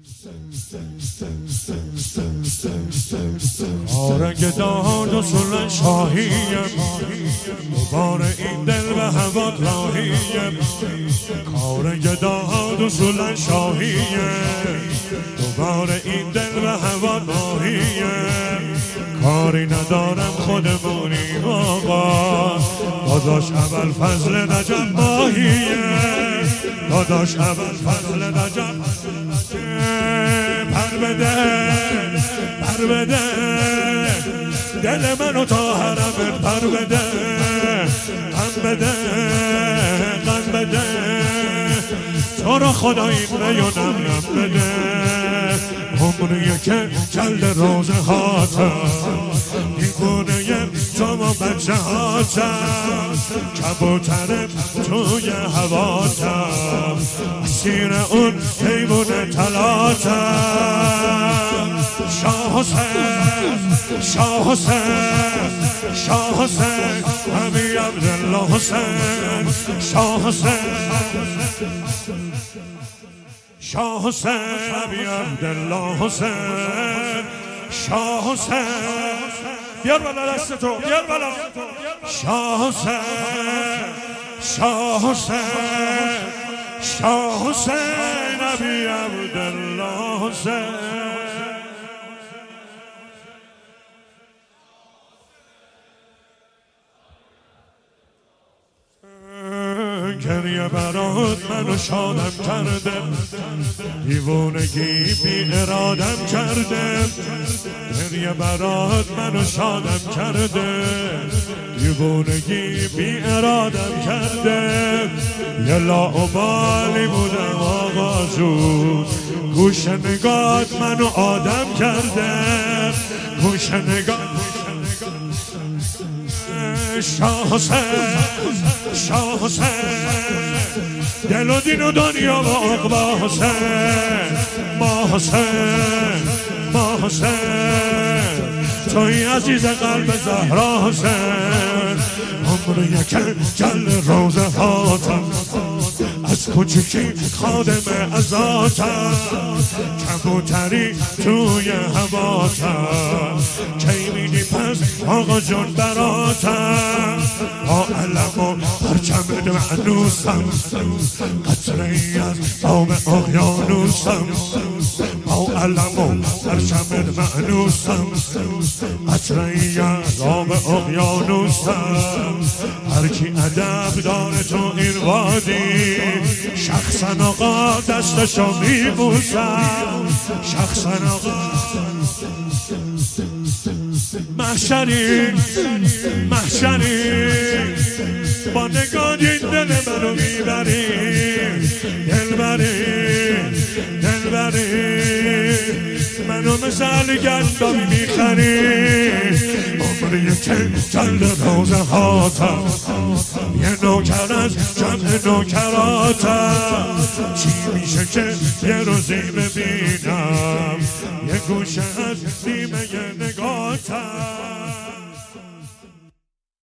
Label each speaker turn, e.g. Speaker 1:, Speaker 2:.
Speaker 1: آرنگ داد و سلن شاهیم دوباره این دل به هوا راهیم آرنگ داد و سلن شاهیم دوباره این دل به هوا راهیم کاری ندارم خودمونیم آقا داداش اول فضل نجم ماهیه داداش اول فضل نجم پر بده دل منو تا حرمت پر بده غم بده تو را خدا این ریونم بده عمریه که جلد روزه هاتم دیوونه تو و بچه هاتم کبوترم توی هواتم اسیر اون حیوان تلاتم شاه حسین ابی عبدالله حسین شاه حسین ابی عبدالله حسین شاه حسین بیار بالا دست تو بیار بالا شاه حسین ابی عبدالله حسین گریه برات منو شادم کرده دیوونگی بی ارادم کرده گریه برات منو شادم کرده دیوونگی بی ارادم کرده یه لاابالی بودم آقا جون گوش نگات منو آدم کرده گوش نگات شاه حسین دل و دین و دنیا و عقبا حسین ما حسین توی عزیز قلب زهرا حسین عمریه که جل روزه هاتم از کوچیکی خادم ازاتم کبوتری توی هواتم کی میدی پس آقا جون براتم با علم و پرچم معنوسم قطره از آب اقیانوسم با علم و پرچم معنوسم قطره از آب اقیانوسم هرکی ادب داره تو این وادی شخصا آقا دستشو میبوسم شخصا آقا محشری با نگاه این دل منو میبری دلبری منو مثل گندمی میخری عمریه که جلد روزه هاتم یه نوکر از جمع نوکراتم چی میشه که یه روزی ببینم یه گوشه از نیمه نگاتم